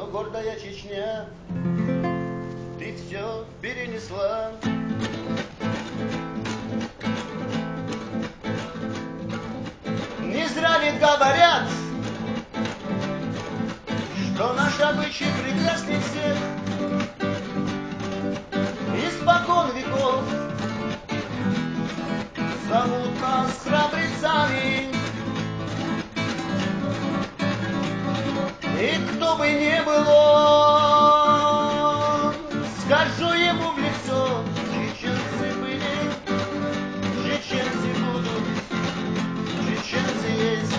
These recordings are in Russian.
но гордая Чечня, ты все перенесла. Не зря ведь говорят, что наш обычай прекрасней всех. Испокон веков зовут нас храбрецами. И кто бы ни был он, скажу ему в лицо: чеченцы были, чеченцы будут, чеченцы есть.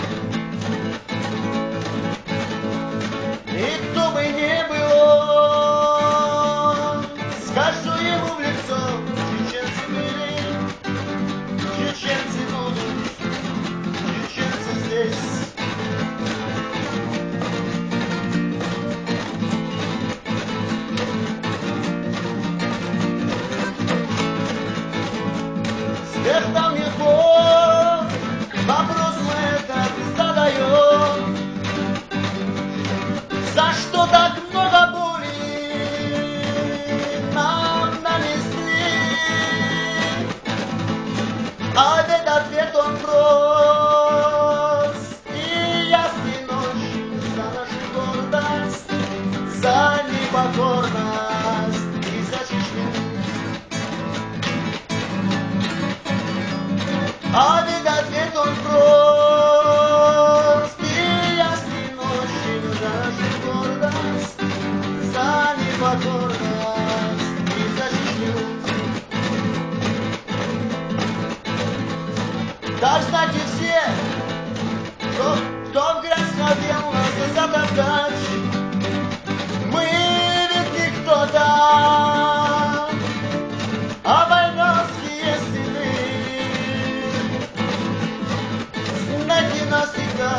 И кто бы ни был он, скажу ему в лицо: чеченцы были, чеченцы будут, чеченцы здесь. С тех давних пор вопрос мы этот задаем: за что так много боли нам нанесли? А ведь ответ он прост и ясный ночью: за нашу гордость, за непокорность и за Чечню. А ведь ответ он прост и ясный ночью: за нашу гордость, за непокорность и за Чечню. Так знайте все, кто в грязь хотел нас затоптать, мы ведь не кто-то, а байновские стены. Знайте навсегда,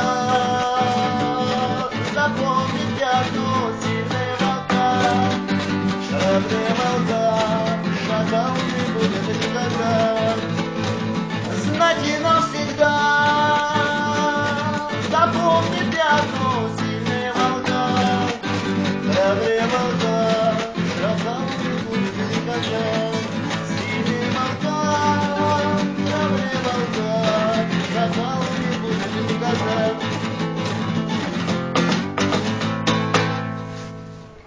запомните одно: сильные волка, шагрые волка, шагал не будет никогда. Знайте навсегда, запомните одно: сильные волка, шагрые волка, шагал не будет никогда.